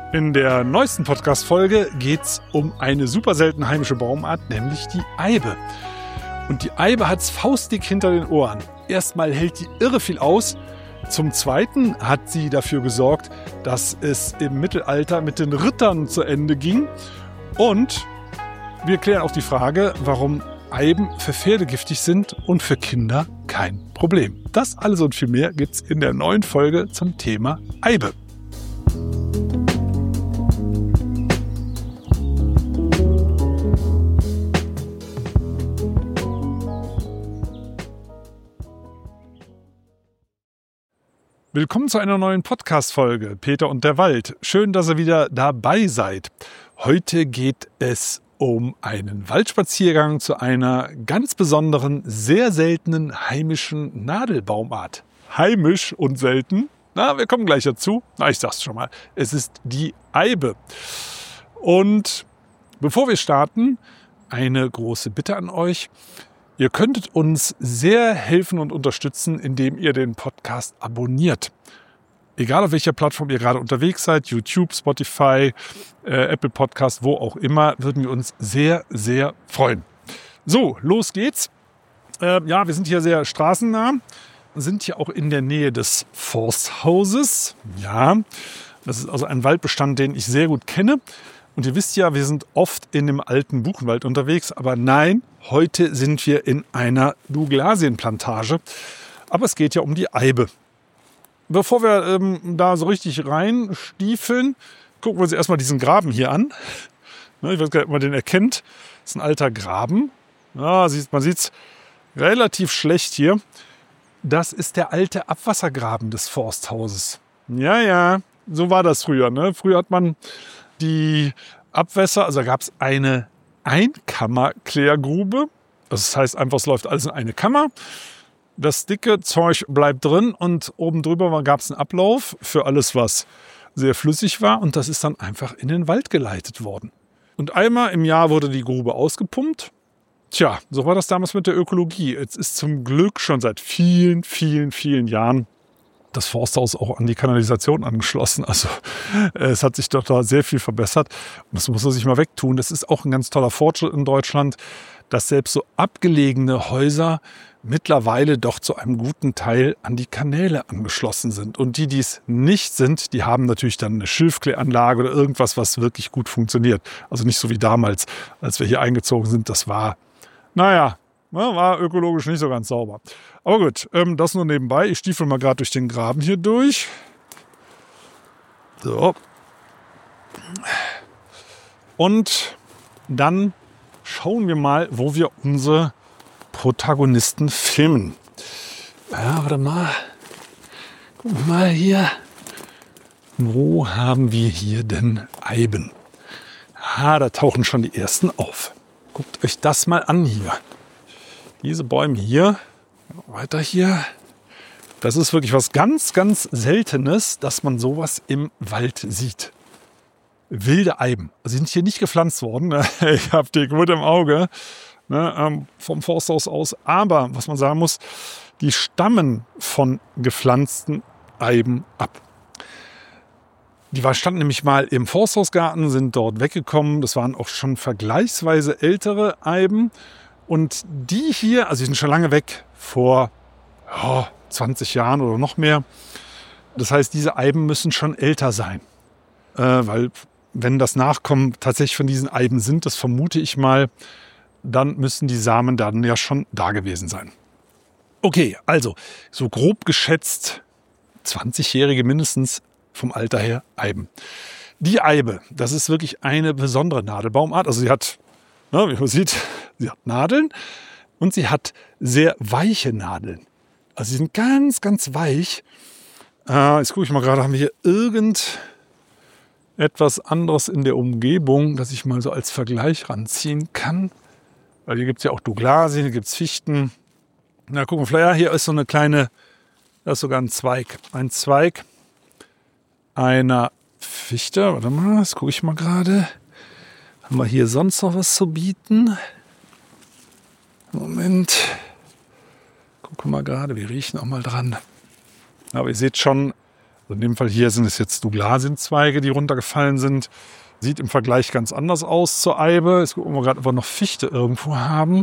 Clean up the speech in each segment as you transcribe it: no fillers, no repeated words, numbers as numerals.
In der neuesten Podcast-Folge geht es um eine super seltene heimische Baumart, nämlich die Eibe. Und die Eibe hat's faustdick hinter den Ohren. Erstmal hält die irre viel aus. Zum Zweiten hat sie dafür gesorgt, dass es im Mittelalter mit den Rittern zu Ende ging. Und wir klären auch die Frage, warum Eiben für Pferde giftig sind und für Kinder kein Problem. Das alles und viel mehr gibt's in der neuen Folge zum Thema Eibe. Willkommen zu einer neuen Podcast-Folge, Peter und der Wald. Schön, dass ihr wieder dabei seid. Heute geht es um einen Waldspaziergang zu einer ganz besonderen, sehr seltenen heimischen Nadelbaumart. Heimisch und selten? Na, wir kommen gleich dazu. Na, ich sag's schon mal. Es ist die Eibe. Und bevor wir starten, eine große Bitte an euch. Ihr könntet uns sehr helfen und unterstützen, indem ihr den Podcast abonniert. Egal auf welcher Plattform ihr gerade unterwegs seid, YouTube, Spotify, Apple Podcast, wo auch immer, würden wir uns sehr, sehr freuen. So, los geht's. Wir sind hier sehr straßennah, sind hier auch in der Nähe des Forsthauses. Ja, das ist also ein Waldbestand, den ich sehr gut kenne. Und ihr wisst ja, wir sind oft in dem alten Buchenwald unterwegs, aber nein, heute sind wir in einer Douglasienplantage. Aber es geht ja um die Eibe. Bevor wir da so richtig reinstiefeln, gucken wir uns erstmal diesen Graben hier an. Ich weiß gar nicht, ob man den erkennt. Das ist ein alter Graben. Ja, man sieht es relativ schlecht hier. Das ist der alte Abwassergraben des Forsthauses. Ja, so war das früher. Ne? Früher hat man die Abwässer, also da gab es eine Einkammerklärgrube. Das heißt einfach, es läuft alles in eine Kammer. Das dicke Zeug bleibt drin und oben drüber gab es einen Ablauf für alles, was sehr flüssig war. Und das ist dann einfach in den Wald geleitet worden. Und einmal im Jahr wurde die Grube ausgepumpt. Tja, so war das damals mit der Ökologie. Jetzt ist zum Glück schon seit vielen, vielen, vielen Jahren das Forsthaus auch an die Kanalisation angeschlossen. Also es hat sich doch da sehr viel verbessert. Und das muss man sich mal wegtun. Das ist auch ein ganz toller Fortschritt in Deutschland, dass selbst so abgelegene Häuser mittlerweile doch zu einem guten Teil an die Kanäle angeschlossen sind. Und die es nicht sind, die haben natürlich dann eine Schilfkläranlage oder irgendwas, was wirklich gut funktioniert. Also nicht so wie damals, als wir hier eingezogen sind. Das war, war ökologisch nicht so ganz sauber. Aber gut, das nur nebenbei. Ich stiefel mal gerade durch den Graben hier durch. So. Und dann schauen wir mal, wo wir unsere Protagonisten filmen. Ja, warte mal. Guck mal hier. Wo haben wir hier denn Eiben? Da tauchen schon die ersten auf. Guckt euch das mal an hier. Diese Bäume hier, weiter hier. Das ist wirklich was ganz, ganz Seltenes, dass man sowas im Wald sieht. Wilde Eiben. Sie sind hier nicht gepflanzt worden. Ich habe die gut im Auge vom Forsthaus aus. Aber, was man sagen muss, die stammen von gepflanzten Eiben ab. Die standen nämlich mal im Forsthausgarten, sind dort weggekommen. Das waren auch schon vergleichsweise ältere Eiben. Und die hier, also die sind schon lange weg, vor 20 Jahren oder noch mehr. Das heißt, diese Eiben müssen schon älter sein. Weil wenn das Nachkommen tatsächlich von diesen Eiben sind, das vermute ich mal, dann müssen die Samen dann ja schon da gewesen sein. Okay, also so grob geschätzt 20-Jährige mindestens vom Alter her Eiben. Die Eibe, das ist wirklich eine besondere Nadelbaumart. Also sie hat, wie man sieht, sie hat Nadeln und sie hat sehr weiche Nadeln. Also sie sind ganz, ganz weich. Jetzt gucke ich mal gerade, haben wir hier etwas anderes in der Umgebung, das ich mal so als Vergleich ranziehen kann. Weil hier gibt es ja auch Douglasien, hier gibt es Fichten. Na, gucken wir vielleicht, hier ist so eine kleine, da ist sogar ein Zweig. Ein Zweig einer Fichte. Warte mal, das gucke ich mal gerade. Haben wir hier sonst noch was zu bieten? Moment. Gucken wir mal gerade, wir riechen auch mal dran. Aber ihr seht schon, Also in dem Fall hier sind es jetzt Douglasienzweige, die runtergefallen sind. Sieht im Vergleich ganz anders aus zur Eibe. Jetzt gucken wir gerade, ob wir noch Fichte irgendwo haben.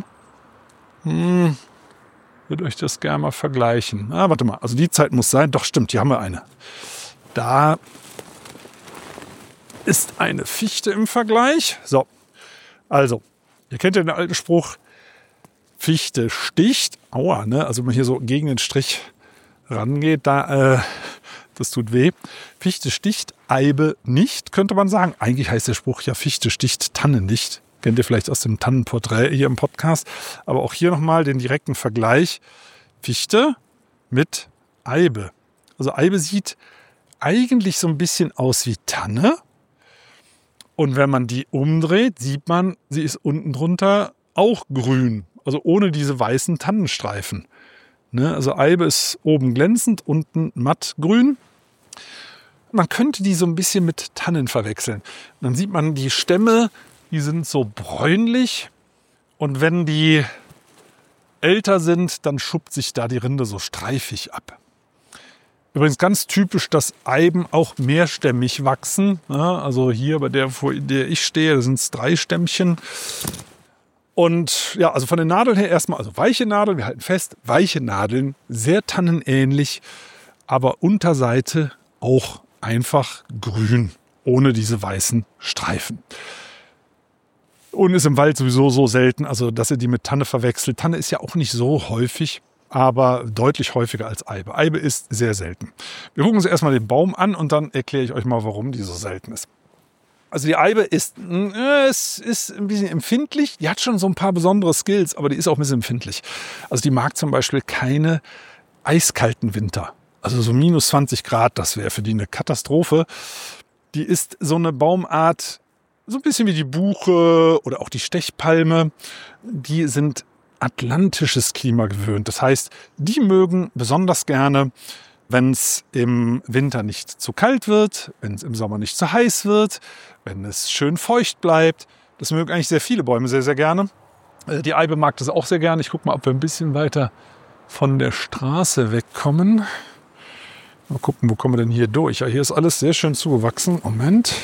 Würde euch das gerne mal vergleichen. Warte mal, also die Zeit muss sein. Doch, stimmt, hier haben wir eine. Da ist eine Fichte im Vergleich. So, also, ihr kennt ja den alten Spruch, Fichte sticht. Aua, ne? Also wenn man hier so gegen den Strich rangeht, das tut weh. Fichte sticht, Eibe nicht, könnte man sagen. Eigentlich heißt der Spruch ja, Fichte sticht, Tanne nicht. Kennt ihr vielleicht aus dem Tannenporträt hier im Podcast. Aber auch hier nochmal den direkten Vergleich. Fichte mit Eibe. Also Eibe sieht eigentlich so ein bisschen aus wie Tanne. Und wenn man die umdreht, sieht man, sie ist unten drunter auch grün. Also ohne diese weißen Tannenstreifen. Ne? Also Eibe ist oben glänzend, unten mattgrün. Man könnte die so ein bisschen mit Tannen verwechseln. Dann sieht man die Stämme, die sind so bräunlich. Und wenn die älter sind, dann schuppt sich da die Rinde so streifig ab. Übrigens ganz typisch, dass Eiben auch mehrstämmig wachsen. Ja, also hier bei der, vor der ich stehe, da sind es 3 Stämmchen. Und ja, also von den Nadeln her erstmal, also weiche Nadeln, wir halten fest, weiche Nadeln, sehr tannenähnlich, aber Unterseite auch einfach grün, ohne diese weißen Streifen. Und ist im Wald sowieso so selten, also dass ihr die mit Tanne verwechselt. Tanne ist ja auch nicht so häufig, aber deutlich häufiger als Eibe. Eibe ist sehr selten. Wir gucken uns erstmal den Baum an und dann erkläre ich euch mal, warum die so selten ist. Also die Eibe ist ein bisschen empfindlich. Die hat schon so ein paar besondere Skills, aber die ist auch ein bisschen empfindlich. Also die mag zum Beispiel keine eiskalten Winter. Also so minus 20 Grad, das wäre für die eine Katastrophe. Die ist so eine Baumart, so ein bisschen wie die Buche oder auch die Stechpalme. Die sind atlantisches Klima gewöhnt. Das heißt, die mögen besonders gerne, wenn es im Winter nicht zu kalt wird, wenn es im Sommer nicht zu heiß wird, wenn es schön feucht bleibt. Das mögen eigentlich sehr viele Bäume sehr, sehr gerne. Die Eibe mag das auch sehr gerne. Ich gucke mal, ob wir ein bisschen weiter von der Straße wegkommen. Mal gucken, wo kommen wir denn hier durch? Ja, hier ist alles sehr schön zugewachsen. Moment.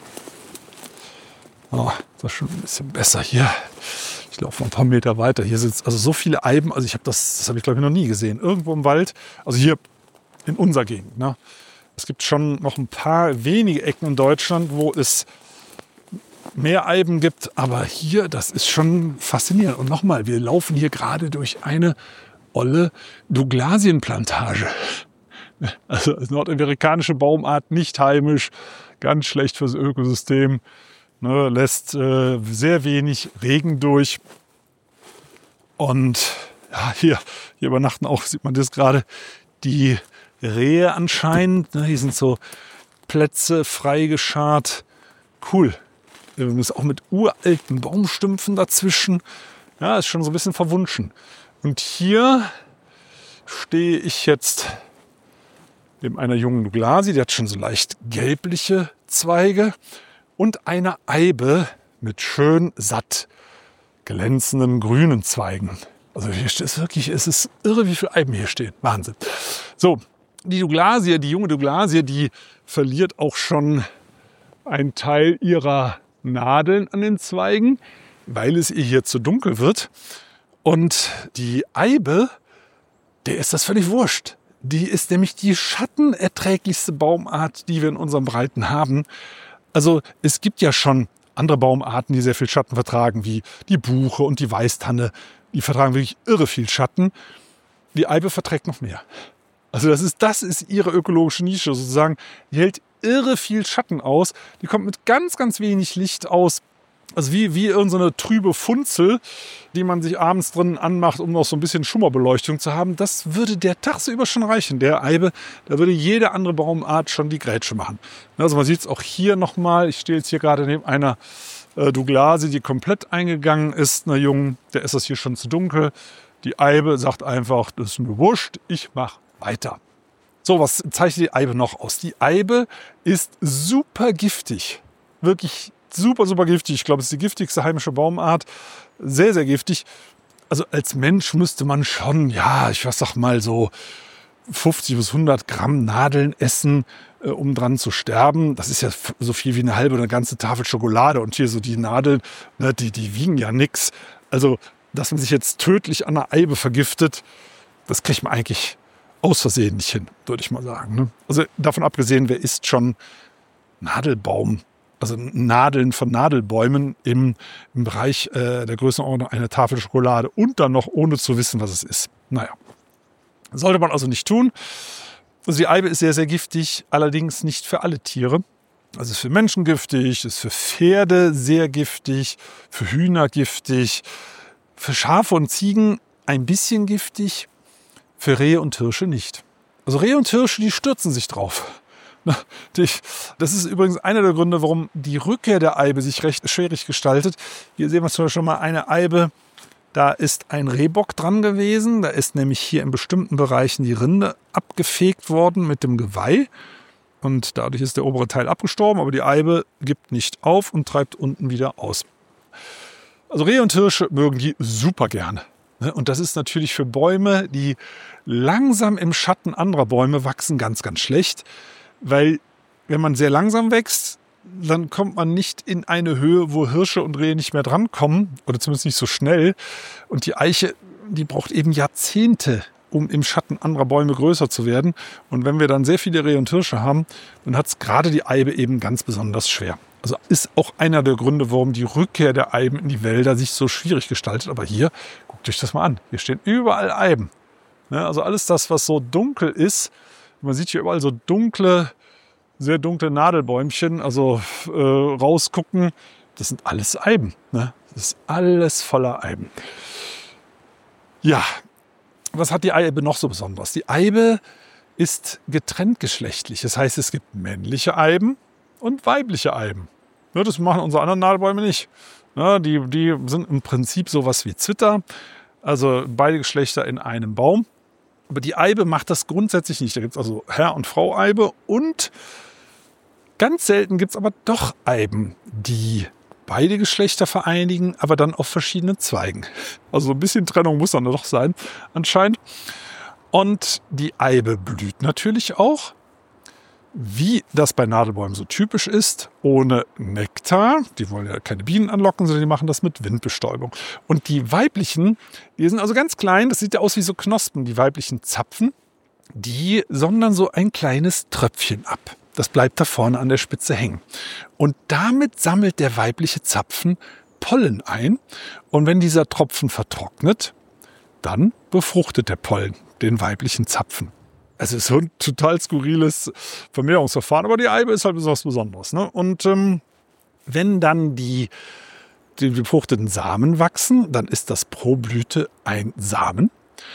Oh, das ist schon ein bisschen besser hier. Ich laufe ein paar Meter weiter. Hier sind also so viele Eiben. Also das habe ich glaube ich noch nie gesehen. Irgendwo im Wald. Also hier in unserer Gegend. Ne? Es gibt schon noch ein paar wenige Ecken in Deutschland, wo es mehr Eiben gibt. Aber hier, das ist schon faszinierend. Und nochmal, wir laufen hier gerade durch eine olle Douglasienplantage. Also als nordamerikanische Baumart, nicht heimisch, ganz schlecht fürs Ökosystem. Ne, lässt sehr wenig Regen durch. Und ja, hier übernachten auch, sieht man das gerade, die Rehe anscheinend. Ne, hier sind so Plätze freigeschart. Cool. Ist auch mit uralten Baumstümpfen dazwischen. Ja, ist schon so ein bisschen verwunschen. Und hier stehe ich jetzt neben einer jungen Douglasie, die hat schon so leicht gelbliche Zweige. Und eine Eibe mit schön satt glänzenden grünen Zweigen. Also hier steht es wirklich, es ist irre, wie viele Eiben hier stehen. Wahnsinn. So, die Douglasie, die junge Douglasie, die verliert auch schon einen Teil ihrer Nadeln an den Zweigen, weil es ihr hier zu dunkel wird. Und die Eibe, der ist das völlig wurscht. Die ist nämlich die schattenerträglichste Baumart, die wir in unserem Breiten haben. Also es gibt ja schon andere Baumarten, die sehr viel Schatten vertragen, wie die Buche und die Weißtanne. Die vertragen wirklich irre viel Schatten. Die Eibe verträgt noch mehr. Also das ist ihre ökologische Nische sozusagen. Die hält irre viel Schatten aus. Die kommt mit ganz, ganz wenig Licht aus. Also wie irgendeine trübe Funzel, die man sich abends drin anmacht, um noch so ein bisschen Schummerbeleuchtung zu haben. Das würde der tagsüber schon reichen. Der Eibe, da würde jede andere Baumart schon die Grätsche machen. Also man sieht es auch hier nochmal. Ich stehe jetzt hier gerade neben einer Douglasie, die komplett eingegangen ist. Einer Jungen, der ist das hier schon zu dunkel. Die Eibe sagt einfach, das ist mir wurscht, ich mache weiter. So, was zeichnet die Eibe noch aus? Die Eibe ist super giftig. Wirklich super, super giftig. Ich glaube, es ist die giftigste heimische Baumart. Sehr, sehr giftig. Also als Mensch müsste man schon, ja, ich sag mal so 50 bis 100 Gramm Nadeln essen, um dran zu sterben. Das ist ja so viel wie eine halbe oder eine ganze Tafel Schokolade. Und hier so die Nadeln, ne, die wiegen ja nichts. Also, dass man sich jetzt tödlich an einer Eibe vergiftet, das kriegt man eigentlich aus Versehen nicht hin, würde ich mal sagen. Ne? Also davon abgesehen, wer isst schon Nadelbaum, also Nadeln von Nadelbäumen im Bereich der Größenordnung einer Tafel Schokolade und dann noch ohne zu wissen, was es ist. Naja, sollte man also nicht tun. Also die Eibe ist sehr, sehr giftig, allerdings nicht für alle Tiere. Also ist für Menschen giftig, ist für Pferde sehr giftig, für Hühner giftig, für Schafe und Ziegen ein bisschen giftig, für Rehe und Hirsche nicht. Also Rehe und Hirsche, die stürzen sich drauf. Das ist übrigens einer der Gründe, warum die Rückkehr der Eibe sich recht schwierig gestaltet. Hier sehen wir zum Beispiel schon mal eine Eibe, da ist ein Rehbock dran gewesen. Da ist nämlich hier in bestimmten Bereichen die Rinde abgefegt worden mit dem Geweih. Und dadurch ist der obere Teil abgestorben, aber die Eibe gibt nicht auf und treibt unten wieder aus. Also Rehe und Hirsche mögen die super gerne. Und das ist natürlich für Bäume, die langsam im Schatten anderer Bäume wachsen, ganz, ganz schlecht. Weil wenn man sehr langsam wächst, dann kommt man nicht in eine Höhe, wo Hirsche und Rehe nicht mehr drankommen. Oder zumindest nicht so schnell. Und die Eiche, die braucht eben Jahrzehnte, um im Schatten anderer Bäume größer zu werden. Und wenn wir dann sehr viele Rehe und Hirsche haben, dann hat es gerade die Eibe eben ganz besonders schwer. Also ist auch einer der Gründe, warum die Rückkehr der Eiben in die Wälder sich so schwierig gestaltet. Aber hier, guckt euch das mal an. Hier stehen überall Eiben. Also alles das, was so dunkel ist. Man sieht hier überall so dunkle, sehr dunkle Nadelbäumchen. Also rausgucken. Das sind alles Eiben. Das ist alles voller Eiben. Ja, was hat die Eibe noch so besonders? Die Eibe ist getrenntgeschlechtlich. Das heißt, es gibt männliche Eiben und weibliche Eiben. Ja, das machen unsere anderen Nadelbäume nicht. Ja, die sind im Prinzip sowas wie Zwitter, also beide Geschlechter in einem Baum. Aber die Eibe macht das grundsätzlich nicht. Da gibt es also Herr- und Frau-Eibe und ganz selten gibt es aber doch Eiben, die beide Geschlechter vereinigen, aber dann auf verschiedenen Zweigen. Also so ein bisschen Trennung muss dann doch sein, anscheinend. Und die Eibe blüht natürlich auch, wie das bei Nadelbäumen so typisch ist, ohne Nektar. Die wollen ja keine Bienen anlocken, sondern die machen das mit Windbestäubung. Und die weiblichen, die sind also ganz klein, das sieht ja aus wie so Knospen, die weiblichen Zapfen, die sondern so ein kleines Tröpfchen ab. Das bleibt da vorne an der Spitze hängen. Und damit sammelt der weibliche Zapfen Pollen ein. Und wenn dieser Tropfen vertrocknet, dann befruchtet der Pollen den weiblichen Zapfen. Also es ist so ein total skurriles Vermehrungsverfahren, aber die Eibe ist halt was Besonderes. Ne? Und wenn dann die befruchteten Samen wachsen, dann ist das pro Blüte ein Samen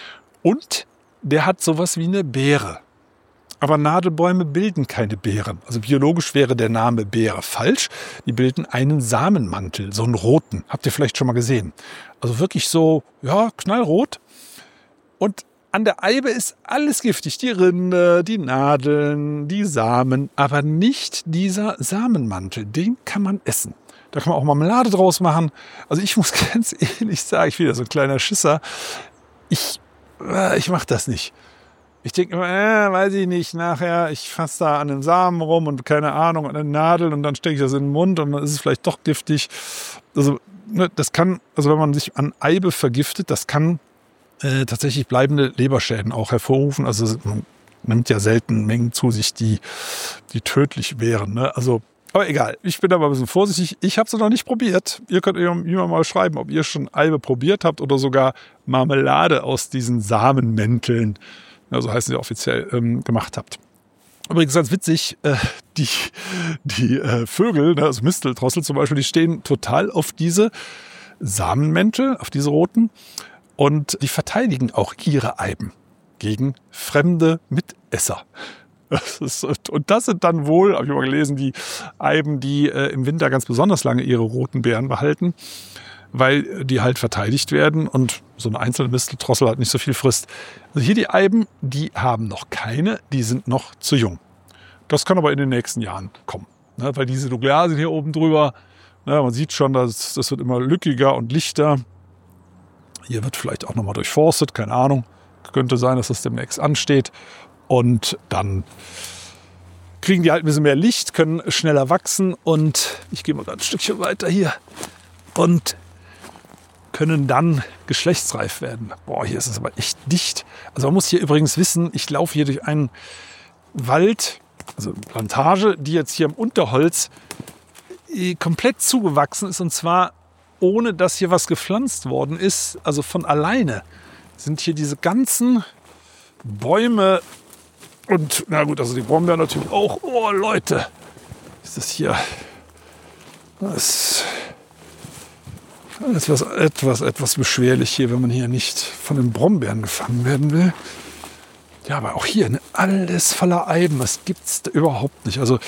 und der hat sowas wie eine Beere. Aber Nadelbäume bilden keine Beeren. Also biologisch wäre der Name Beere falsch. Die bilden einen Samenmantel, so einen roten. Habt ihr vielleicht schon mal gesehen. Also wirklich so, ja, knallrot. Und an der Eibe ist alles giftig. Die Rinde, die Nadeln, die Samen. Aber nicht dieser Samenmantel. Den kann man essen. Da kann man auch Marmelade draus machen. Also ich muss ganz ehrlich sagen, ich bin ja so ein kleiner Schisser. Ich mache das nicht. Ich denke immer, weiß ich nicht, nachher, ich fasse da an den Samen rum und keine Ahnung, an den Nadeln und dann stecke ich das in den Mund und dann ist es vielleicht doch giftig. Also das kann, also wenn man sich an Eibe vergiftet, das kann tatsächlich bleibende Leberschäden auch hervorrufen. Also man nimmt ja selten Mengen zu sich, die tödlich wären. Ne? Also, aber egal, ich bin aber ein bisschen vorsichtig. Ich habe es noch nicht probiert. Ihr könnt mir mal schreiben, ob ihr schon Eibe probiert habt oder sogar Marmelade aus diesen Samenmänteln, so heißen sie offiziell, gemacht habt. Übrigens ganz witzig, die Vögel, also Misteltdrossel zum Beispiel, die stehen total auf diese Samenmäntel, auf diese roten. Und die verteidigen auch ihre Eiben gegen fremde Mitesser. Und das sind dann wohl, habe ich mal gelesen, die Eiben, die im Winter ganz besonders lange ihre roten Beeren behalten, weil die halt verteidigt werden und so eine einzelne Misteltdrossel halt nicht so viel frisst. Also hier die Eiben, die haben noch keine, die sind noch zu jung. Das kann aber in den nächsten Jahren kommen, ne? Weil diese Douglasien hier oben drüber, ne, man sieht schon, das wird immer lückiger und lichter. Hier wird vielleicht auch nochmal durchforstet, keine Ahnung. könnte sein, dass das demnächst ansteht. Und dann kriegen die halt ein bisschen mehr Licht, können schneller wachsen und ich gehe mal ein Stückchen weiter hier und können dann geschlechtsreif werden. Boah, hier ist es aber echt dicht. Also man muss hier übrigens wissen, ich laufe hier durch einen Wald, also eine Plantage, die jetzt hier im Unterholz komplett zugewachsen ist und zwar ohne, dass hier was gepflanzt worden ist. Also von alleine sind hier diese ganzen Bäume und na gut, also die Brombeeren natürlich auch. Oh Leute, ist das hier das ist etwas beschwerlich hier, wenn man hier nicht von den Brombeeren gefangen werden will. Ja, aber auch hier, ne, alles voller Eiben, das gibt's da überhaupt nicht. Also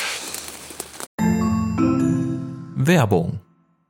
Werbung.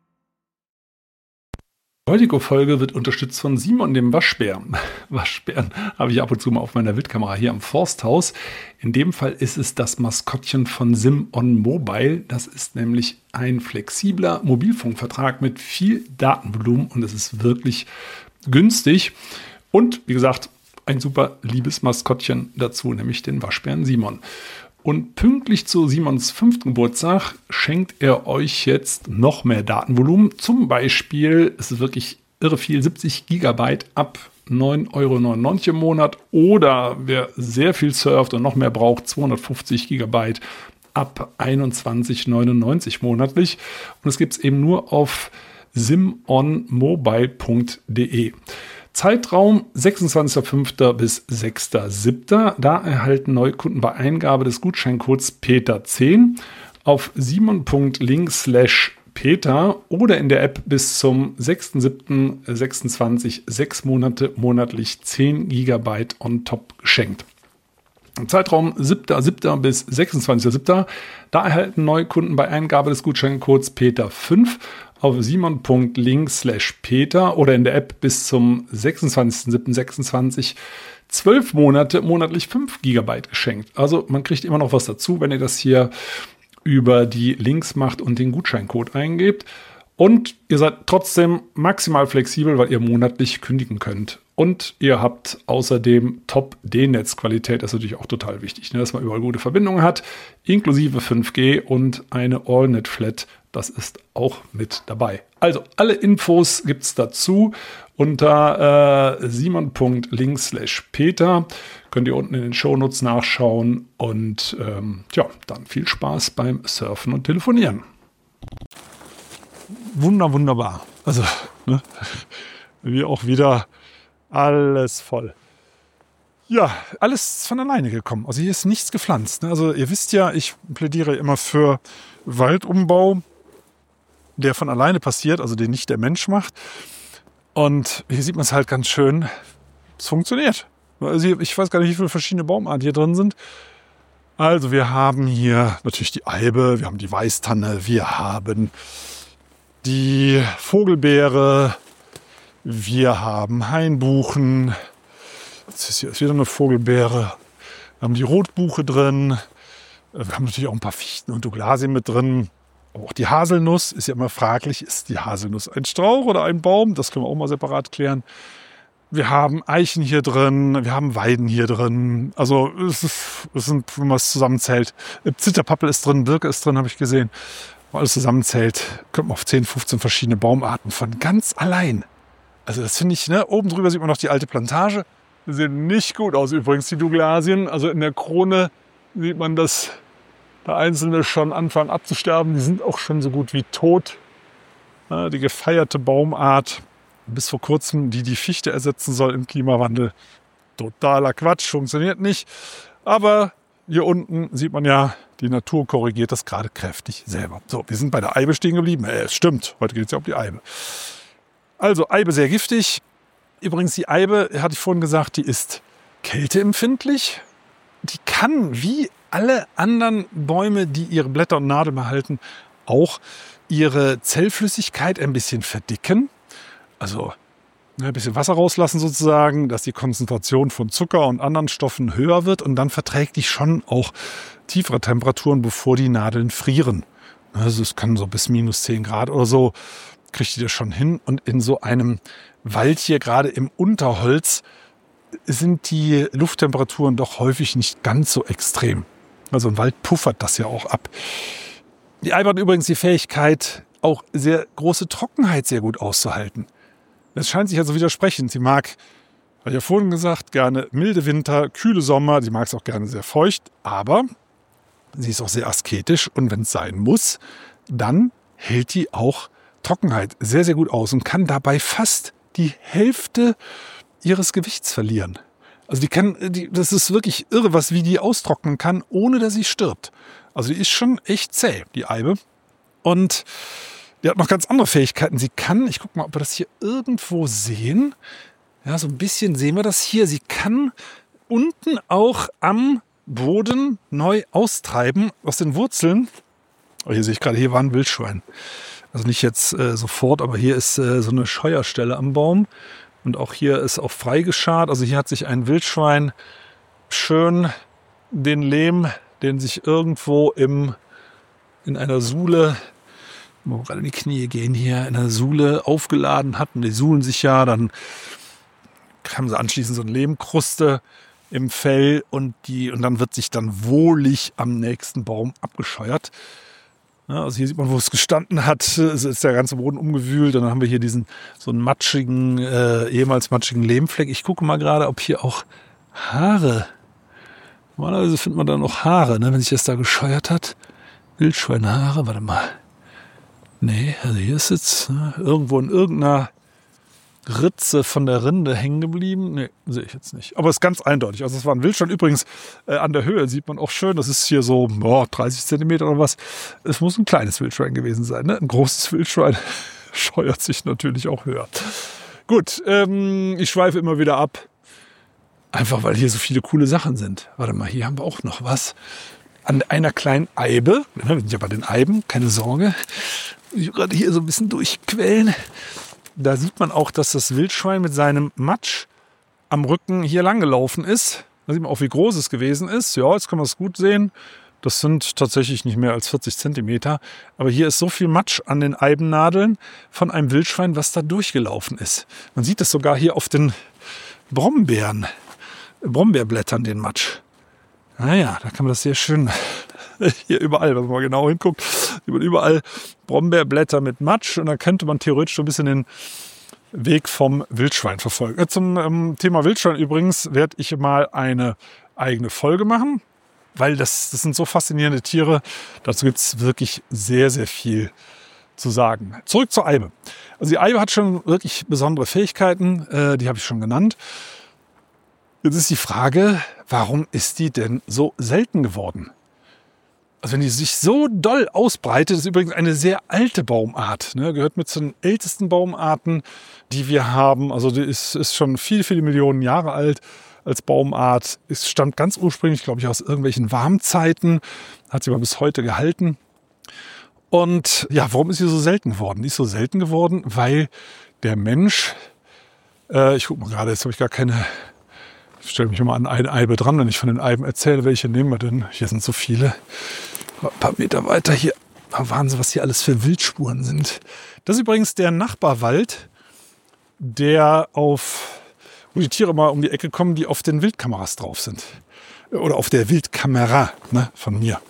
Die heutige Folge wird unterstützt von Simon, dem Waschbär. Waschbären habe ich ab und zu mal auf meiner Wildkamera hier am Forsthaus. In dem Fall ist es das Maskottchen von Sim-On Mobile. Das ist nämlich ein flexibler Mobilfunkvertrag mit viel Datenvolumen und es ist wirklich günstig. Und wie gesagt, ein super liebes Maskottchen dazu, nämlich den Waschbären Simon. Und pünktlich zu Simons 5. Geburtstag schenkt er euch jetzt noch mehr Datenvolumen. Zum Beispiel, es ist wirklich irre viel, 70 GB ab 9,99 € im Monat. Oder wer sehr viel surft und noch mehr braucht, 250 GB ab 21,99 € monatlich. Und es gibt es eben nur auf simonmobile.de. Zeitraum 26.05. bis 6.07. Da erhalten Neukunden bei Eingabe des Gutscheincodes PETER10 auf simon.link/Peter oder in der App bis zum 6.07.26 6 Monate monatlich 10 GB on top geschenkt. Im Zeitraum 7.07. bis 26.07. da erhalten Neukunden bei Eingabe des Gutscheincodes PETER5 auf simon.link/Peter oder in der App bis zum 26.07.26 12 Monate monatlich 5 GB geschenkt. Also man kriegt immer noch was dazu, wenn ihr das hier über die Links macht und den Gutscheincode eingebt. Und ihr seid trotzdem maximal flexibel, weil ihr monatlich kündigen könnt. Und ihr habt außerdem Top-D-Netzqualität, das ist natürlich auch total wichtig, ne, dass man überall gute Verbindungen hat, inklusive 5G und eine AllNet-Flat, das ist auch mit dabei. Also alle Infos gibt es dazu unter simon.link/Peter. Könnt ihr unten in den Shownotes nachschauen und dann viel Spaß beim Surfen und Telefonieren. Wunderbar. Also, ne, wie auch wieder alles voll. Ja, alles von alleine gekommen. Also hier ist nichts gepflanzt. Ne? Also ihr wisst ja, ich plädiere immer für Waldumbau, der von alleine passiert, also den nicht der Mensch macht. Und hier sieht man es halt ganz schön. Es funktioniert. Also ich weiß gar nicht, wie viele verschiedene Baumarten hier drin sind. Also wir haben hier natürlich die Eibe, wir haben die Weißtanne, wir haben die Vogelbeere, wir haben Hainbuchen, hier ist wieder eine Vogelbeere, wir haben die Rotbuche drin, wir haben natürlich auch ein paar Fichten und Douglasien mit drin. Auch die Haselnuss ist ja immer fraglich, ist die Haselnuss ein Strauch oder ein Baum? Das können wir auch mal separat klären. Wir haben Eichen hier drin, wir haben Weiden hier drin. Also es sind, wenn man es zusammenzählt, Zitterpappel ist drin, Birke ist drin, habe ich gesehen. Wenn man alles zusammenzählt, kommt man auf 10, 15 verschiedene Baumarten von ganz allein. Also das finde ich, ne? Oben drüber sieht man noch die alte Plantage. Die sehen nicht gut aus übrigens, die Douglasien. Also in der Krone sieht man, dass da einzelne schon anfangen abzusterben. Die sind auch schon so gut wie tot. Ja, die gefeierte Baumart, bis vor kurzem, die Fichte ersetzen soll im Klimawandel. Totaler Quatsch, funktioniert nicht. Aber hier unten sieht man ja, die Natur korrigiert das gerade kräftig selber. So, wir sind bei der Eibe stehen geblieben. Es stimmt, heute geht es ja um die Eibe. Also Eibe sehr giftig. Übrigens die Eibe, hatte ich vorhin gesagt, die ist kälteempfindlich. Die kann, wie alle anderen Bäume, die ihre Blätter und Nadeln behalten, auch ihre Zellflüssigkeit ein bisschen verdicken. Also ein bisschen Wasser rauslassen sozusagen, dass die Konzentration von Zucker und anderen Stoffen höher wird und dann verträgt die schon auch tiefere Temperaturen, bevor die Nadeln frieren. Also es kann so bis minus 10 Grad oder so, kriegt die das schon hin. Und in so einem Wald hier, gerade im Unterholz, sind die Lufttemperaturen doch häufig nicht ganz so extrem. Also ein Wald puffert das ja auch ab. Die Eibe hat übrigens die Fähigkeit, auch sehr große Trockenheit sehr gut auszuhalten. Das scheint sich also widersprechend. Sie mag, habe ich ja vorhin gesagt, gerne milde Winter, kühle Sommer. Sie mag es auch gerne sehr feucht, aber sie ist auch sehr asketisch. Und wenn es sein muss, dann hält die auch Trockenheit sehr, sehr gut aus und kann dabei fast die Hälfte ihres Gewichts verlieren. Also das ist wirklich irre, wie die austrocknen kann, ohne dass sie stirbt. Also die ist schon echt zäh, die Eibe. Und die hat noch ganz andere Fähigkeiten. Sie kann, ich gucke mal, ob wir das hier irgendwo sehen. Ja, so ein bisschen sehen wir das hier. Sie kann unten auch am Boden neu austreiben aus den Wurzeln. Oh, hier sehe ich gerade, hier war ein Wildschwein. Also nicht jetzt sofort, aber hier ist so eine Scheuerstelle am Baum. Und auch hier ist auch freigeschart. Also hier hat sich ein Wildschwein schön den Lehm, den sich irgendwo in einer Suhle, wo gerade in die Knie gehen hier, in einer Suhle aufgeladen hat. Und die suhlen sich ja, dann haben sie anschließend so eine Lehmkruste im Fell und dann wird sich dann wohlig am nächsten Baum abgescheuert. Ja, also hier sieht man, wo es gestanden hat, es ist der ganze Boden umgewühlt und dann haben wir hier so einen matschigen, ehemals matschigen Lehmfleck. Ich gucke mal gerade, ob hier auch Haare, normalerweise findet man da noch Haare, ne, wenn sich das da gescheuert hat. Wildschweinhaare, warte mal. Nee, also hier ist jetzt irgendwo in irgendeiner Ritze von der Rinde hängen geblieben. Nee, sehe ich jetzt nicht. Aber es ist ganz eindeutig. Also es war ein Wildschwein. Übrigens, an der Höhe sieht man auch schön, das ist hier so 30 Zentimeter oder was. Es muss ein kleines Wildschwein gewesen sein. Ne? Ein großes Wildschwein scheuert sich natürlich auch höher. Gut, ich schweife immer wieder ab. Einfach, weil hier so viele coole Sachen sind. Warte mal, hier haben wir auch noch was. An einer kleinen Eibe. Wir sind ja bei den Eiben, keine Sorge. Ich gerade hier so ein bisschen durchquellen. Da sieht man auch, dass das Wildschwein mit seinem Matsch am Rücken hier lang gelaufen ist. Da sieht man auch, wie groß es gewesen ist. Ja, jetzt kann man es gut sehen. Das sind tatsächlich nicht mehr als 40 Zentimeter. Aber hier ist so viel Matsch an den Eibennadeln von einem Wildschwein, was da durchgelaufen ist. Man sieht es sogar hier auf den Brombeerblättern, den Matsch. Naja, da kann man das sehr schön hier überall, wenn man mal genau hinguckt, überall Brombeerblätter mit Matsch und da könnte man theoretisch so ein bisschen den Weg vom Wildschwein verfolgen. Zum Thema Wildschwein übrigens werde ich mal eine eigene Folge machen, weil das sind so faszinierende Tiere. Dazu gibt es wirklich sehr, sehr viel zu sagen. Zurück zur Eibe. Also die Eibe hat schon wirklich besondere Fähigkeiten, die habe ich schon genannt. Jetzt ist die Frage, warum ist die denn so selten geworden? Also wenn die sich so doll ausbreitet, das ist übrigens eine sehr alte Baumart, ne, gehört mit zu den ältesten Baumarten, die wir haben. Also die ist schon viele, viele Millionen Jahre alt als Baumart. Es stammt ganz ursprünglich, glaube ich, aus irgendwelchen Warmzeiten, hat sie aber bis heute gehalten. Und ja, warum ist sie so selten geworden? Die ist so selten geworden, weil der Mensch, ich gucke mal gerade, jetzt habe ich gar keine... Ich stelle mich immer an eine Eibe dran, wenn ich von den Eiben erzähle. Welche nehmen wir denn? Hier sind so viele. Ein paar Meter weiter hier. Wahnsinn, was hier alles für Wildspuren sind. Das ist übrigens der Nachbarwald, wo die Tiere mal um die Ecke kommen, die auf den Wildkameras drauf sind. Oder auf der Wildkamera, ne, von mir.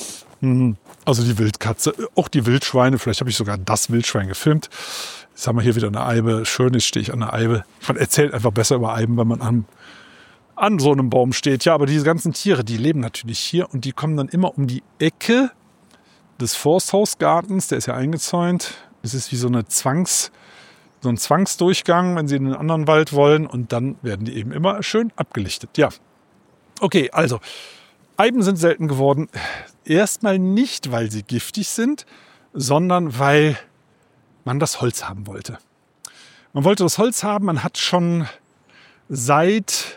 Also die Wildkatze, auch die Wildschweine. Vielleicht habe ich sogar das Wildschwein gefilmt. Jetzt haben wir hier wieder eine Eibe. Schön, jetzt stehe ich an der Eibe. Man erzählt einfach besser über Eiben, wenn man an so einem Baum steht. Ja, aber diese ganzen Tiere, die leben natürlich hier und die kommen dann immer um die Ecke des Forsthausgartens. Der ist ja eingezäunt. Es ist wie so ein Zwangsdurchgang, wenn sie in einen anderen Wald wollen und dann werden die eben immer schön abgelichtet. Ja, okay, also Eiben sind selten geworden. Erstmal nicht, weil sie giftig sind, sondern weil man das Holz haben wollte. Man wollte das Holz haben, man hat schon seit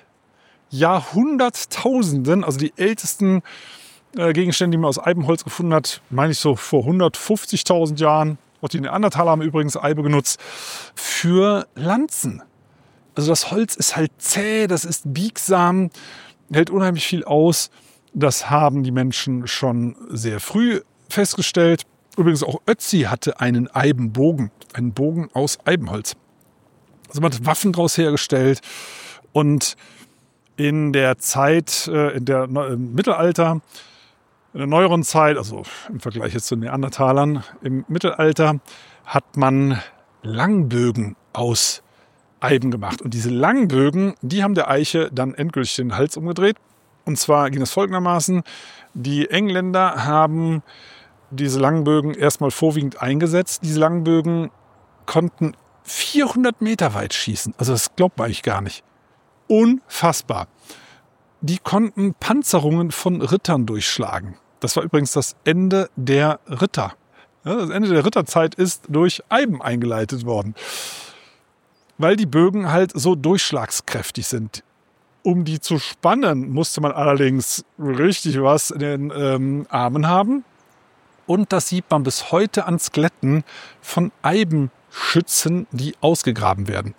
Jahrhunderttausenden, also die ältesten Gegenstände, die man aus Eibenholz gefunden hat, meine ich so vor 150.000 Jahren, auch die Neandertaler haben übrigens Eibe genutzt, für Lanzen. Also das Holz ist halt zäh, das ist biegsam, hält unheimlich viel aus. Das haben die Menschen schon sehr früh festgestellt. Übrigens auch Ötzi hatte einen Eibenbogen, einen Bogen aus Eibenholz. Also man hat Waffen daraus hergestellt Und in der Zeit, im Mittelalter, in der neueren Zeit, also im Vergleich jetzt zu Neandertalern, im Mittelalter hat man Langbögen aus Eiben gemacht. Und diese Langbögen, die haben der Eiche dann endgültig den Hals umgedreht. Und zwar ging es folgendermaßen: Die Engländer haben diese Langbögen erstmal vorwiegend eingesetzt. Diese Langbögen konnten 400 Meter weit schießen. Also das glaubt man eigentlich gar nicht. Unfassbar. Die konnten Panzerungen von Rittern durchschlagen. Das war übrigens das Ende der Ritter. Ja, das Ende der Ritterzeit ist durch Eiben eingeleitet worden. Weil die Bögen halt so durchschlagskräftig sind. Um die zu spannen, musste man allerdings richtig was in den Armen haben. Und das sieht man bis heute an Skeletten von Eibenschützen, die ausgegraben werden.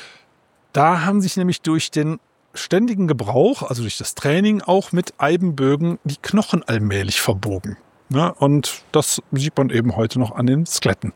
Da haben sich nämlich durch den ständigen Gebrauch, also durch das Training auch mit Eibenbögen, die Knochen allmählich verbogen. Ja, und das sieht man eben heute noch an den Skeletten.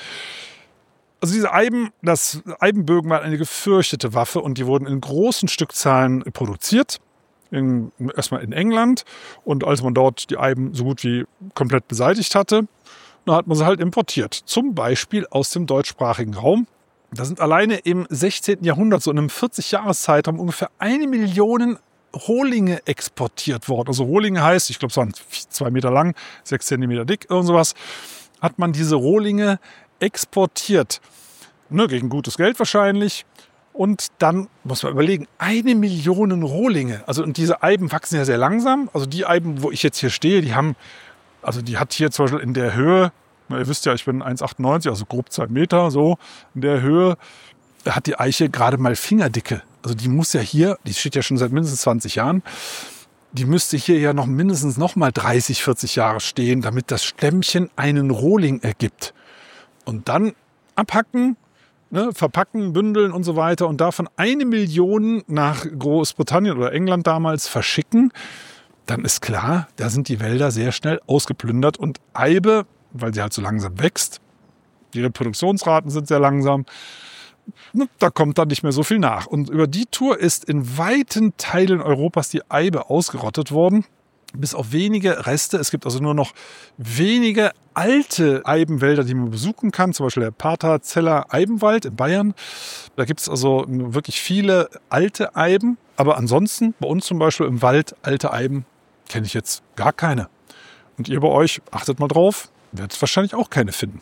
Also diese Eibenbögen waren eine gefürchtete Waffe und die wurden in großen Stückzahlen produziert. Erstmal in England, und als man dort die Eiben so gut wie komplett beseitigt hatte, dann hat man sie halt importiert. Zum Beispiel aus dem deutschsprachigen Raum. Da sind alleine im 16. Jahrhundert, so in einem 40-Jahres-Zeitraum, ungefähr 1 Million Rohlinge exportiert worden. Also Rohlinge heißt, ich glaube, es waren 2 Meter lang, 6 Zentimeter dick, irgend sowas. Hat man diese Rohlinge exportiert. Ne, gegen gutes Geld wahrscheinlich. Und dann muss man überlegen, 1 Million Rohlinge. Also, und diese Eiben wachsen ja sehr langsam. Also die Eiben, wo ich jetzt hier stehe, die hat hier zum Beispiel in der Höhe, ihr wisst ja, ich bin 1,98, also grob 2 Meter, so in der Höhe, hat die Eiche gerade mal Fingerdicke. Also die muss ja hier, die steht ja schon seit mindestens 20 Jahren, die müsste hier ja noch mindestens noch mal 30, 40 Jahre stehen, damit das Stämmchen einen Rohling ergibt. Und dann abhacken, ne, verpacken, bündeln und so weiter und davon 1 Million nach Großbritannien oder England damals verschicken, dann ist klar, da sind die Wälder sehr schnell ausgeplündert. Und Eibe, weil sie halt so langsam wächst, die Reproduktionsraten sind sehr langsam, da kommt dann nicht mehr so viel nach. Und über die Tour ist in weiten Teilen Europas die Eibe ausgerottet worden, bis auf wenige Reste. Es gibt also nur noch wenige alte Eibenwälder, die man besuchen kann, zum Beispiel der Paterzeller Eibenwald in Bayern. Da gibt es also wirklich viele alte Eiben, aber ansonsten bei uns zum Beispiel im Wald alte Eiben kenne ich jetzt gar keine. Und ihr bei euch, achtet mal drauf, werdet wahrscheinlich auch keine finden.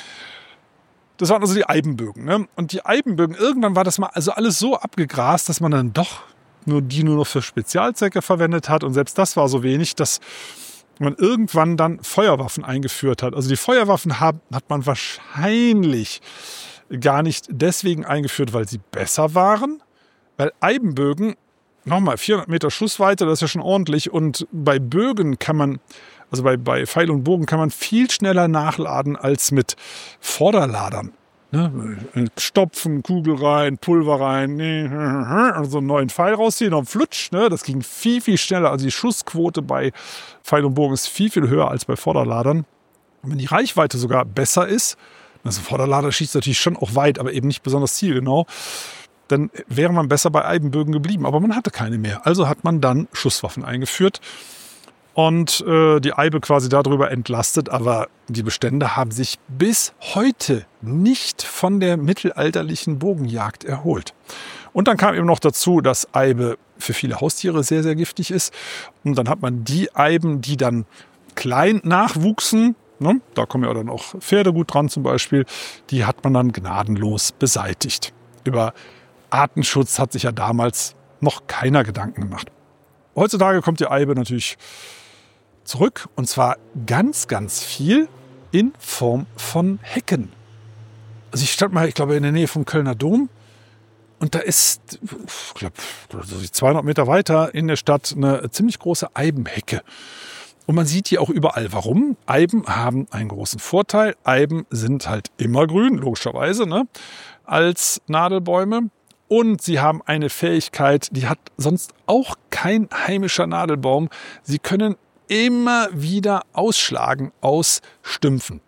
Das waren also die Eibenbögen. Ne? Und die Eibenbögen, irgendwann war das mal also alles so abgegrast, dass man dann doch nur noch für Spezialzwecke verwendet hat. Und selbst das war so wenig, dass man irgendwann dann Feuerwaffen eingeführt hat. Also die Feuerwaffen hat man wahrscheinlich gar nicht deswegen eingeführt, weil sie besser waren. Weil Eibenbögen, nochmal 400 Meter Schussweite, das ist ja schon ordentlich. Und bei Bögen kann man, also bei Pfeil und Bogen kann man viel schneller nachladen als mit Vorderladern. Ne? Stopfen, Kugel rein, Pulver rein, und so einen neuen Pfeil rausziehen und flutsch. Ne? Das ging viel, viel schneller. Also die Schussquote bei Pfeil und Bogen ist viel, viel höher als bei Vorderladern. Und wenn die Reichweite sogar besser ist, also Vorderlader schießt natürlich schon auch weit, aber eben nicht besonders zielgenau, dann wäre man besser bei Eibenbögen geblieben. Aber man hatte keine mehr. Also hat man dann Schusswaffen eingeführt und die Eibe quasi darüber entlastet. Aber die Bestände haben sich bis heute nicht von der mittelalterlichen Bogenjagd erholt. Und dann kam eben noch dazu, dass Eibe für viele Haustiere sehr, sehr giftig ist. Und dann hat man die Eiben, die dann klein nachwuchsen, ne, da kommen ja dann auch Pferde gut dran zum Beispiel, die hat man dann gnadenlos beseitigt. Über Artenschutz hat sich ja damals noch keiner Gedanken gemacht. Heutzutage kommt die Eibe natürlich zurück, und zwar ganz, ganz viel in Form von Hecken. Also ich stand mal, ich glaube, in der Nähe vom Kölner Dom, und da ist, ich glaube, 200 Meter weiter in der Stadt eine ziemlich große Eibenhecke. Und man sieht die auch überall. Warum? Eiben haben einen großen Vorteil. Eiben sind halt immer grün, logischerweise, ne, als Nadelbäume. Und sie haben eine Fähigkeit, die hat sonst auch kein heimischer Nadelbaum. Sie können immer wieder ausschlagen aus Stümpfen.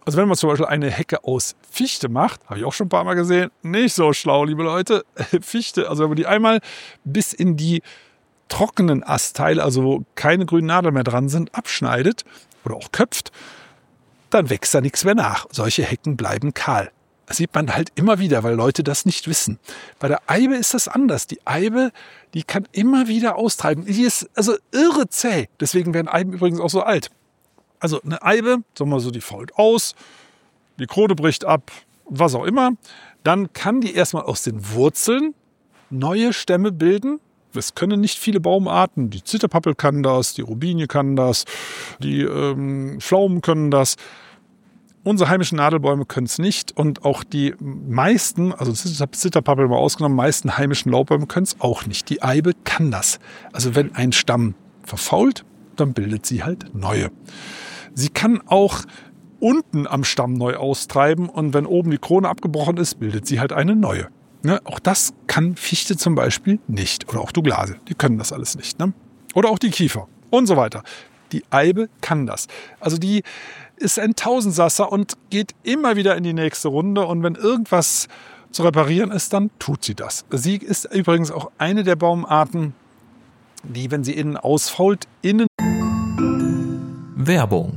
Also wenn man zum Beispiel eine Hecke aus Fichte macht, habe ich auch schon ein paar Mal gesehen, nicht so schlau, liebe Leute. Fichte, also wenn man die einmal bis in die trockenen Astteile, also wo keine grünen Nadeln mehr dran sind, abschneidet oder auch köpft, dann wächst da nichts mehr nach. Solche Hecken bleiben kahl. Das sieht man halt immer wieder, weil Leute das nicht wissen. Bei der Eibe ist das anders. Die Eibe, die kann immer wieder austreiben. Die ist also irre zäh. Deswegen werden Eiben übrigens auch so alt. Also eine Eibe, sagen wir so, die fault aus, die Krone bricht ab, was auch immer. Dann kann die erstmal aus den Wurzeln neue Stämme bilden. Das können nicht viele Baumarten. Die Zitterpappel kann das, die Robinie kann das, die Pflaumen können das. Unsere heimischen Nadelbäume können es nicht. Und auch die meisten, also Zitterpappel mal ausgenommen, meisten heimischen Laubbäume können es auch nicht. Die Eibe kann das. Also wenn ein Stamm verfault, dann bildet sie halt neue. Sie kann auch unten am Stamm neu austreiben und wenn oben die Krone abgebrochen ist, bildet sie halt eine neue. Ne? Auch das kann Fichte zum Beispiel nicht. Oder auch Douglase, die können das alles nicht. Ne? Oder auch die Kiefer und so weiter. Die Eibe kann das. Also die ist ein Tausendsasser und geht immer wieder in die nächste Runde. Und wenn irgendwas zu reparieren ist, dann tut sie das. Sie ist übrigens auch eine der Baumarten, die, wenn sie innen ausfault, innen... Werbung.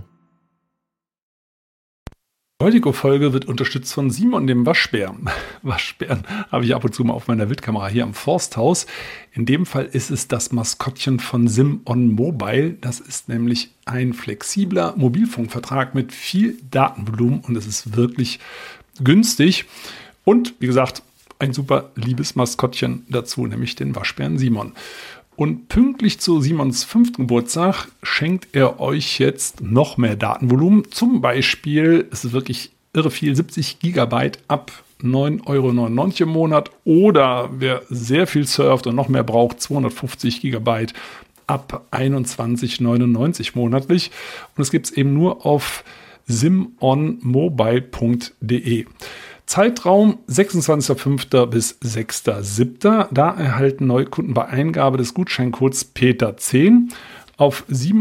Die heutige Folge wird unterstützt von Simon, dem Waschbär. Waschbären habe ich ab und zu mal auf meiner Wildkamera hier am Forsthaus. In dem Fall ist es das Maskottchen von Sim-On Mobile. Das ist nämlich ein flexibler Mobilfunkvertrag mit viel Datenvolumen und es ist wirklich günstig. Und wie gesagt, ein super liebes Maskottchen dazu, nämlich den Waschbären Simon. Und pünktlich zu Simons 5. Geburtstag schenkt er euch jetzt noch mehr Datenvolumen. Zum Beispiel, es ist wirklich irre viel, 70 Gigabyte ab 9,99 € im Monat. Oder wer sehr viel surft und noch mehr braucht, 250 Gigabyte ab 21,99 € monatlich. Und es gibt es eben nur auf simonmobile.de. Zeitraum 26.05. bis 6.07. Da erhalten Neukunden bei Eingabe des Gutscheincodes PETER10 auf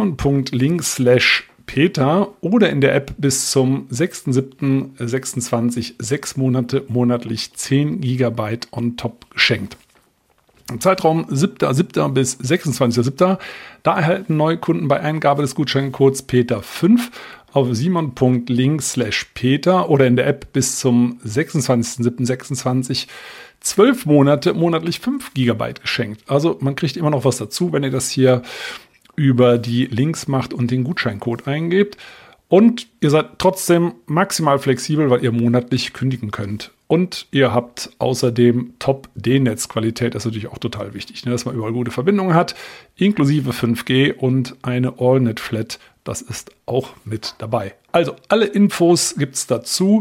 simon.link/Peter oder in der App bis zum 6.07.26 6 Monate monatlich 10 GB on top geschenkt. Im Zeitraum 7.07. bis 26.07. Da erhalten Neukunden bei Eingabe des Gutscheincodes PETER5 auf simon.link/Peter oder in der App bis zum 26.07.26 12 Monate monatlich 5 GB geschenkt. Also man kriegt immer noch was dazu, wenn ihr das hier über die Links macht und den Gutscheincode eingebt. Und ihr seid trotzdem maximal flexibel, weil ihr monatlich kündigen könnt. Und ihr habt außerdem Top-D-Netzqualität, das ist natürlich auch total wichtig, ne, dass man überall gute Verbindungen hat, inklusive 5G und eine AllNet-Flat, das ist auch mit dabei. Also alle Infos gibt es dazu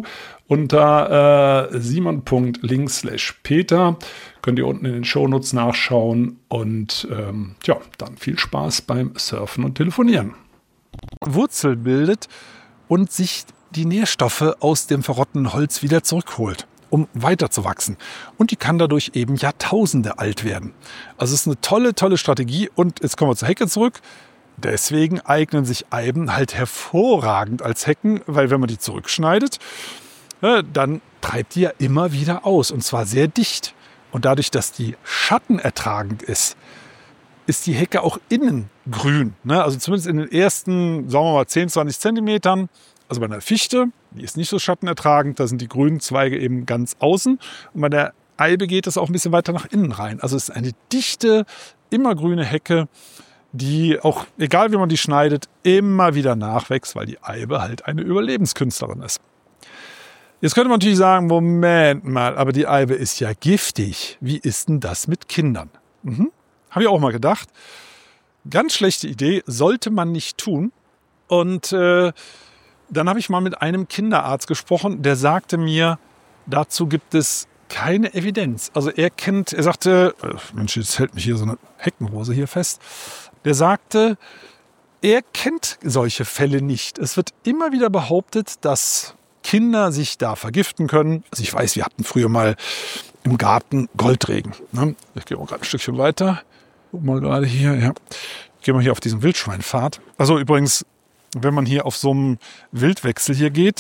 unter simon.link/Peter. Könnt ihr unten in den Shownotes nachschauen und dann viel Spaß beim Surfen und Telefonieren. Wurzel bildet und sich die Nährstoffe aus dem verrotteten Holz wieder zurückholt, um weiterzuwachsen. Und die kann dadurch eben Jahrtausende alt werden. Also es ist eine tolle Strategie. Und jetzt kommen wir zur Hecke zurück. Deswegen eignen sich Eiben halt hervorragend als Hecken, weil wenn man die zurückschneidet, dann treibt die ja immer wieder aus und zwar sehr dicht. Und dadurch, dass die schattenertragend ist die Hecke auch innen grün. Ne? Also zumindest in den ersten, sagen wir mal, 10, 20 Zentimetern. Also bei einer Fichte, die ist nicht so schattenertragend, da sind die grünen Zweige eben ganz außen. Und bei der Eibe geht es auch ein bisschen weiter nach innen rein. Also es ist eine dichte, immergrüne Hecke, die auch, egal wie man die schneidet, immer wieder nachwächst, weil die Eibe halt eine Überlebenskünstlerin ist. Jetzt könnte man natürlich sagen, Moment mal, aber die Eibe ist ja giftig. Wie ist denn das mit Kindern? Habe ich auch mal gedacht. Ganz schlechte Idee, sollte man nicht tun. Und dann habe ich mal mit einem Kinderarzt gesprochen, der sagte mir, dazu gibt es keine Evidenz. Also er sagte, Mensch, jetzt hält mich hier so eine Heckenrose hier fest. Der sagte, er kennt solche Fälle nicht. Es wird immer wieder behauptet, dass Kinder sich da vergiften können. Also ich weiß, wir hatten früher mal im Garten Goldregen. Ne? Ich gehe mal gerade ein Stückchen weiter. Guck mal gerade hier. Ja. Gehen wir hier auf diesen Wildschweinpfad. Also übrigens, wenn man hier auf so einem Wildwechsel hier geht,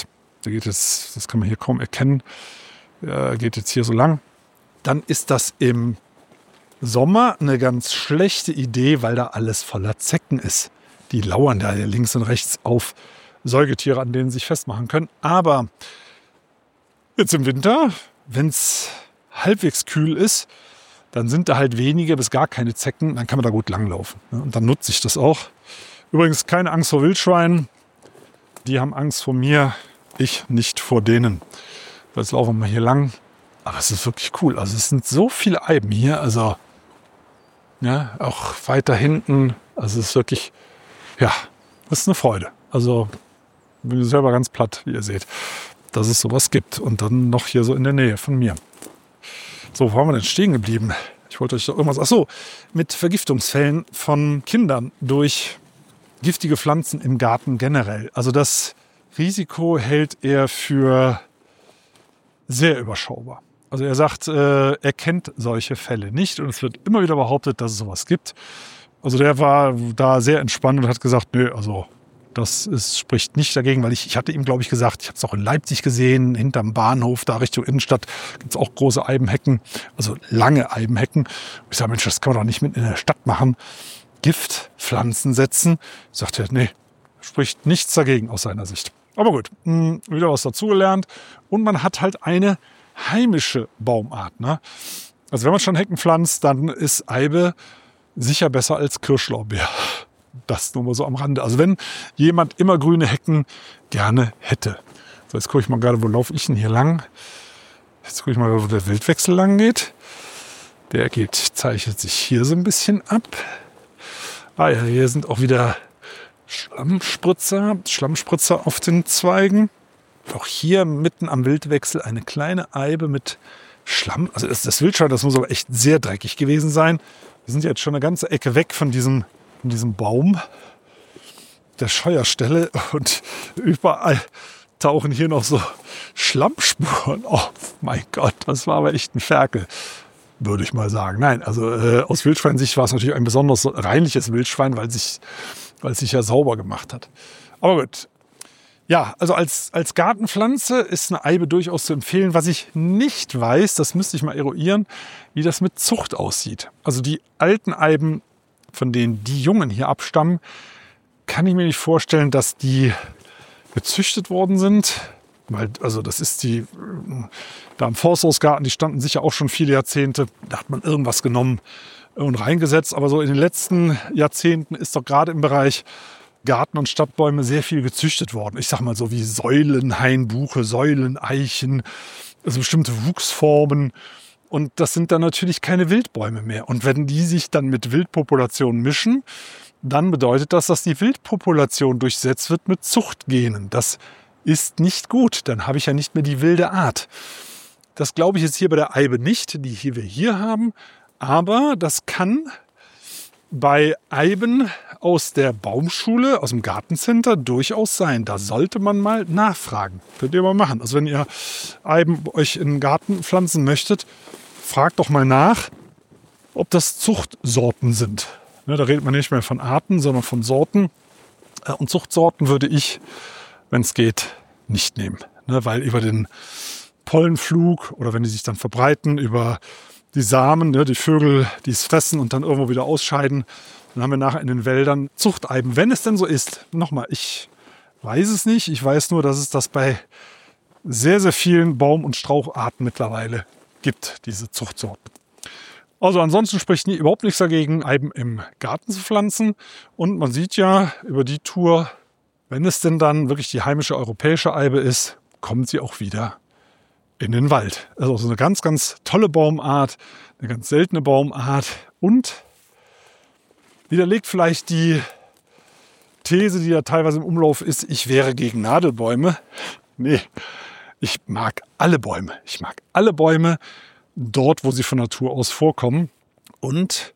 der geht jetzt, das kann man hier kaum erkennen, geht jetzt hier so lang, dann ist das im Sommer eine ganz schlechte Idee, weil da alles voller Zecken ist. Die lauern da links und rechts auf Säugetiere, an denen sie sich festmachen können. Aber jetzt im Winter, wenn es halbwegs kühl ist, dann sind da halt wenige bis gar keine Zecken. Dann kann man da gut langlaufen. Und dann nutze ich das auch. Übrigens keine Angst vor Wildschweinen. Die haben Angst vor mir, ich nicht vor denen. Jetzt laufen wir mal hier lang. Aber es ist wirklich cool. Also es sind so viele Eiben hier. Also ja, auch weiter hinten. Also es ist wirklich, ja, das ist eine Freude. Also bin selber ganz platt, wie ihr seht, dass es sowas gibt. Und dann noch hier so in der Nähe von mir. So, wo haben wir denn stehen geblieben? Ich wollte euch doch irgendwas... Achso, mit Vergiftungsfällen von Kindern durch giftige Pflanzen im Garten generell. Also das Risiko hält er für sehr überschaubar. Also er sagt, er kennt solche Fälle nicht und es wird immer wieder behauptet, dass es sowas gibt. Also der war da sehr entspannt und hat gesagt, nö, also spricht nicht dagegen, weil ich hatte ihm, glaube ich, gesagt, ich habe es auch in Leipzig gesehen, hinterm Bahnhof, da Richtung Innenstadt, gibt es auch große Eibenhecken, also lange Eibenhecken. Ich sage, Mensch, das kann man doch nicht mit in der Stadt machen. Giftpflanzen setzen. Sagt er, nee, spricht nichts dagegen aus seiner Sicht. Aber gut, wieder was dazugelernt. Und man hat halt eine heimische Baumart. Ne? Also wenn man schon Hecken pflanzt, dann ist Eibe sicher besser als Kirschlorbeer. Das nur mal so am Rande. Also wenn jemand immer grüne Hecken gerne hätte. So, jetzt gucke ich mal gerade, wo laufe ich denn hier lang? Jetzt gucke ich mal, wo der Wildwechsel lang geht. Der zeichnet sich hier so ein bisschen ab. Ah ja, hier sind auch wieder Schlammspritzer auf den Zweigen. Auch hier mitten am Wildwechsel eine kleine Eibe mit Schlamm. Also das Wildschwein, das muss aber echt sehr dreckig gewesen sein. Wir sind jetzt schon eine ganze Ecke weg von diesem Baum, der Scheuerstelle, und überall tauchen hier noch so Schlammspuren auf. Mein Gott, das war aber echt ein Ferkel, würde ich mal sagen. Nein, also aus Wildschweinsicht war es natürlich ein besonders reinliches Wildschwein, weil es sich ja sauber gemacht hat. Aber gut. Ja, also als Gartenpflanze ist eine Eibe durchaus zu empfehlen. Was ich nicht weiß, das müsste ich mal eruieren, wie das mit Zucht aussieht. Also die alten Eiben, von denen die Jungen hier abstammen, kann ich mir nicht vorstellen, dass die gezüchtet worden sind. Weil, also das ist da im Forsthausgarten, die standen sicher auch schon viele Jahrzehnte. Da hat man irgendwas genommen und reingesetzt. Aber so in den letzten Jahrzehnten ist doch gerade im Bereich Garten- und Stadtbäume sehr viel gezüchtet worden. Ich sag mal so wie Säulenhainbuche, Säuleneichen, also bestimmte Wuchsformen. Und das sind dann natürlich keine Wildbäume mehr. Und wenn die sich dann mit Wildpopulationen mischen, dann bedeutet das, dass die Wildpopulation durchsetzt wird mit Zuchtgenen. Das ist nicht gut. Dann habe ich ja nicht mehr die wilde Art. Das glaube ich jetzt hier bei der Eibe nicht, die wir hier haben. Aber das kann bei Eiben aus der Baumschule, aus dem Gartencenter durchaus sein. Da sollte man mal nachfragen. Könnt ihr mal machen. Also wenn ihr Eiben euch in den Garten pflanzen möchtet, fragt doch mal nach, ob das Zuchtsorten sind. Da redet man nicht mehr von Arten, sondern von Sorten. Und Zuchtsorten würde ich, wenn es geht, nicht nehmen. Weil über den Pollenflug oder wenn die sich dann verbreiten, über die Samen, die Vögel, die es fressen und dann irgendwo wieder ausscheiden, dann haben wir nachher in den Wäldern Zuchteiben. Wenn es denn so ist, nochmal, ich weiß es nicht. Ich weiß nur, dass es das bei sehr, sehr vielen Baum- und Straucharten mittlerweile gibt, diese Zuchtsorten. Also ansonsten spricht überhaupt nichts dagegen, Eiben im Garten zu pflanzen. Und man sieht ja über die Tour, wenn es denn dann wirklich die heimische europäische Eibe ist, kommt sie auch wieder in den Wald. Also so eine ganz, ganz tolle Baumart, eine ganz seltene Baumart und widerlegt vielleicht die These, die ja teilweise im Umlauf ist, ich wäre gegen Nadelbäume. Nee, ich mag alle Bäume. Ich mag alle Bäume dort, wo sie von Natur aus vorkommen. Und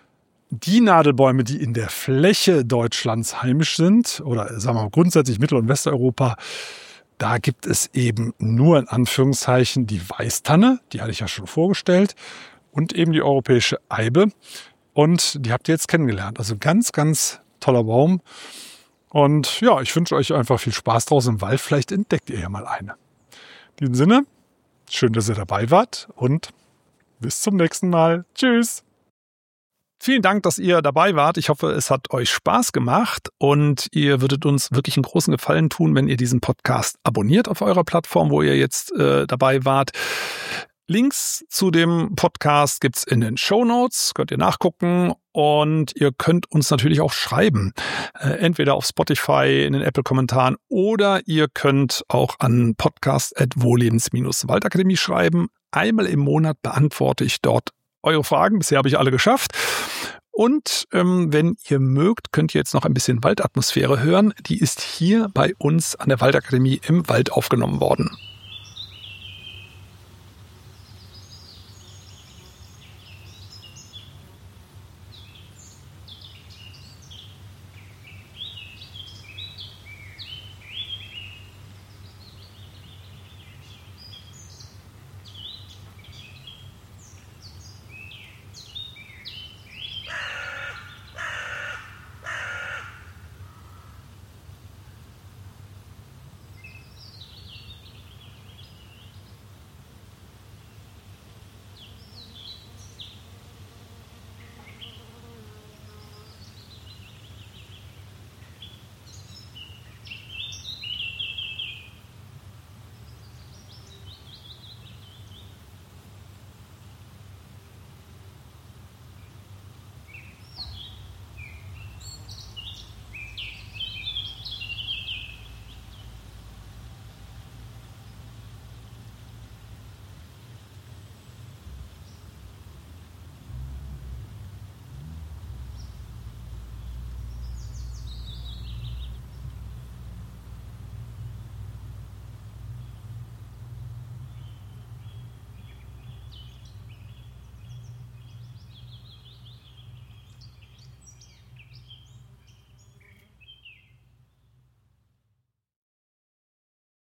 die Nadelbäume, die in der Fläche Deutschlands heimisch sind, oder sagen wir mal grundsätzlich Mittel- und Westeuropa, da gibt es eben nur in Anführungszeichen die Weißtanne, die hatte ich ja schon vorgestellt, und eben die europäische Eibe. Und die habt ihr jetzt kennengelernt. Also ganz, ganz toller Baum. Und ja, ich wünsche euch einfach viel Spaß draußen im Wald. Vielleicht entdeckt ihr ja mal eine. In diesem Sinne, schön, dass ihr dabei wart und bis zum nächsten Mal. Tschüss. Vielen Dank, dass ihr dabei wart. Ich hoffe, es hat euch Spaß gemacht und ihr würdet uns wirklich einen großen Gefallen tun, wenn ihr diesen Podcast abonniert auf eurer Plattform, wo ihr jetzt dabei wart. Links zu dem Podcast gibt's in den Shownotes, könnt ihr nachgucken und ihr könnt uns natürlich auch schreiben. Entweder auf Spotify, in den Apple-Kommentaren oder ihr könnt auch an podcast@wohlebens-waldakademie schreiben. Einmal im Monat beantworte ich dort eure Fragen. Bisher habe ich alle geschafft. Und wenn ihr mögt, könnt ihr jetzt noch ein bisschen Waldatmosphäre hören. Die ist hier bei uns an der Waldakademie im Wald aufgenommen worden.